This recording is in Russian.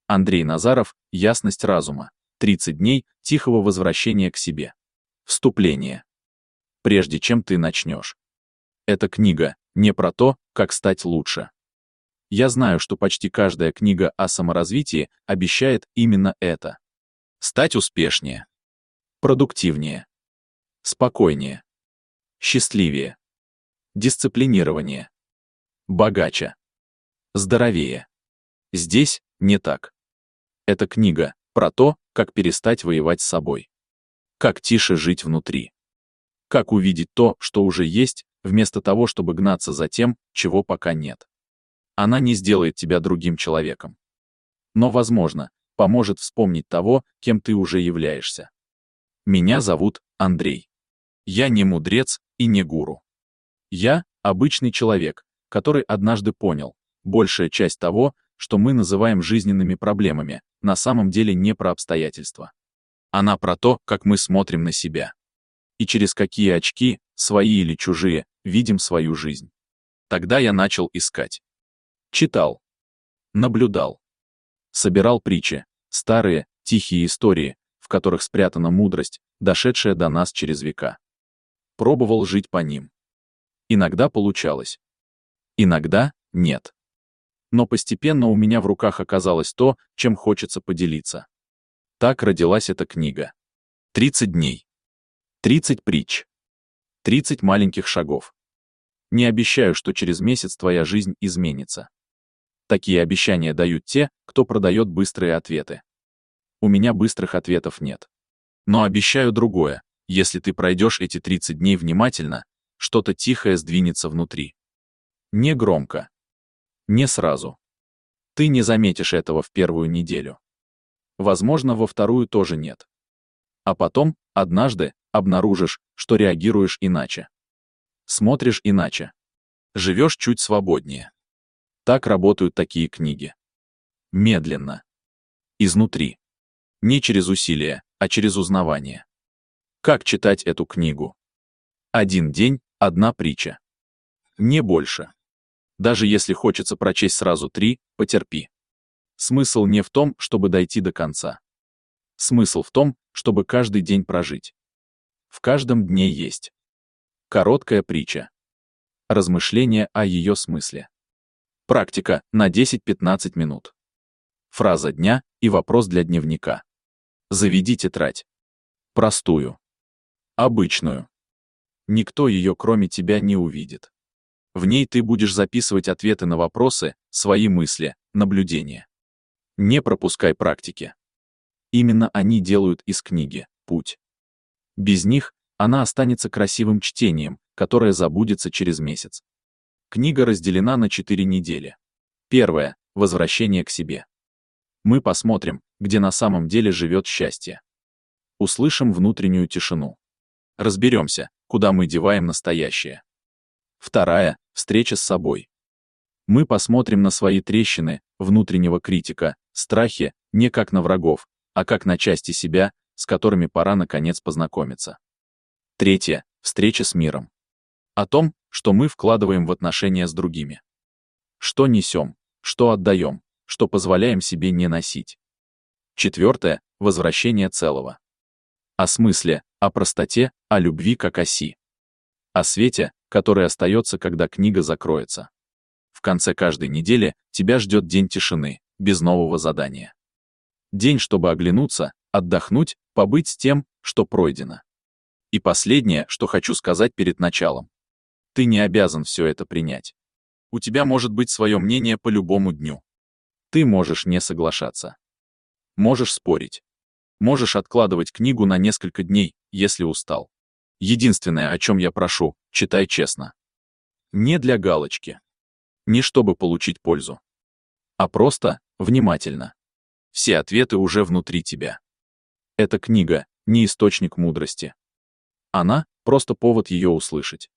Андрей Назаров, «Ясность разума. 30 дней тихого возвращения к себе». Вступление. Прежде чем ты начнешь. Эта книга не про то, как стать лучше. Я знаю, что почти каждая книга о саморазвитии обещает именно это. Стать успешнее, продуктивнее, спокойнее, счастливее, дисциплинированнее, богаче, здоровее. Здесь не так. Эта книга про то, как перестать воевать с собой. Как тише жить внутри. Как увидеть то, что уже есть, вместо того, чтобы гнаться за тем, чего пока нет. Она не сделает тебя другим человеком. Но, возможно, поможет вспомнить того, кем ты уже являешься. Меня зовут Андрей. Я не мудрец и не гуру. Я обычный человек, который однажды понял, большая часть того, что мы называем жизненными проблемами, на самом деле не про обстоятельства. Она про то, как мы смотрим на себя. И через какие очки, свои или чужие, видим свою жизнь. Тогда я начал искать. Читал. Наблюдал. Собирал притчи, старые, тихие истории, в которых спрятана мудрость, дошедшая до нас через века. Пробовал жить по ним. Иногда получалось. Иногда нет. Но постепенно у меня в руках оказалось то, чем хочется поделиться. Так родилась эта книга. 30 дней. 30 притч. 30 маленьких шагов. Не обещаю, что через месяц твоя жизнь изменится. Такие обещания дают те, кто продает быстрые ответы. У меня быстрых ответов нет. Но обещаю другое: если ты пройдешь эти 30 дней внимательно, что-то тихое сдвинется внутри. Не громко. Не сразу. Ты не заметишь этого в первую неделю. Возможно, во вторую тоже нет. А потом, однажды, обнаружишь, что реагируешь иначе. Смотришь иначе. Живешь чуть свободнее. Так работают такие книги. Медленно. Изнутри. Не через усилия, а через узнавание. Как читать эту книгу? Один день, одна притча. Не больше. Даже если хочется прочесть сразу 3, потерпи. Смысл не в том, чтобы дойти до конца. Смысл в том, чтобы каждый день прожить. В каждом дне есть короткая притча. Размышления о ее смысле. Практика на 10-15 минут. Фраза дня и вопрос для дневника. Заведи тетрадь. Простую. Обычную. Никто ее кроме тебя не увидит. В ней ты будешь записывать ответы на вопросы, свои мысли, наблюдения. Не пропускай практики. Именно они делают из книги путь. Без них она останется красивым чтением, которое забудется через месяц. Книга разделена на 4 недели. Первая — возвращение к себе. Мы посмотрим, где на самом деле живет счастье. Услышим внутреннюю тишину. Разберемся, куда мы деваем настоящее. Вторая — встреча с собой. Мы посмотрим на свои трещины, внутреннего критика, страхи, не как на врагов, а как на части себя, с которыми пора наконец познакомиться. Третья — встреча с миром. О том, что мы вкладываем в отношения с другими. Что несем, что отдаем, что позволяем себе не носить. Четвертое — возвращение целого. О смысле, о простоте, о любви как оси. О свете, который остается, когда книга закроется. В конце каждой недели тебя ждет день тишины, без нового задания. День, чтобы оглянуться, отдохнуть, побыть с тем, что пройдено. И последнее, что хочу сказать перед началом. Ты не обязан все это принять. У тебя может быть свое мнение по любому дню. Ты можешь не соглашаться. Можешь спорить. Можешь откладывать книгу на несколько дней, если устал. Единственное, о чем я прошу, читай честно. Не для галочки. Не чтобы получить пользу. А просто, внимательно. Все ответы уже внутри тебя. Эта книга — не источник мудрости. Она — просто повод ее услышать.